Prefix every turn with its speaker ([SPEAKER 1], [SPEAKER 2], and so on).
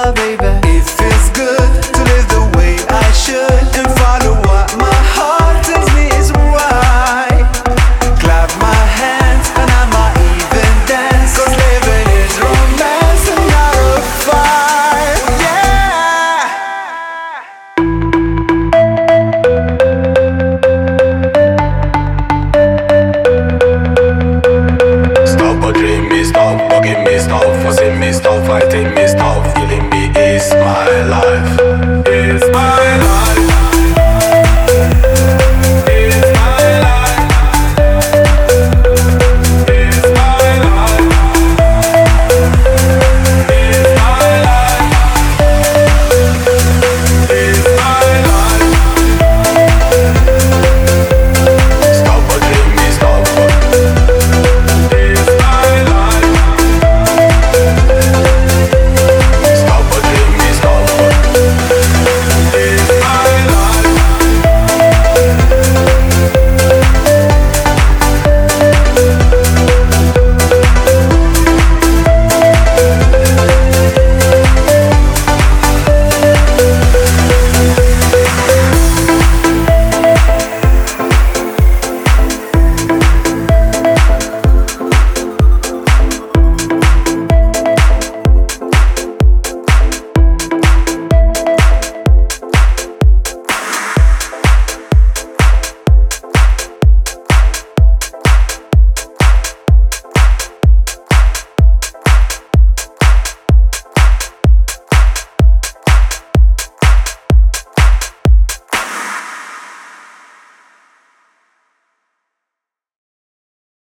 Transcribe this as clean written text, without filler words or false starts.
[SPEAKER 1] baby. It feels good to live the way I should and follow what my heart tells me is right. Clap my hands and I might even dance, 'cause living is romance and not a fight. Yeah.
[SPEAKER 2] Stop bothering me, stop bugging me, stop fussing me, stop fighting me, stop feeling me is my life.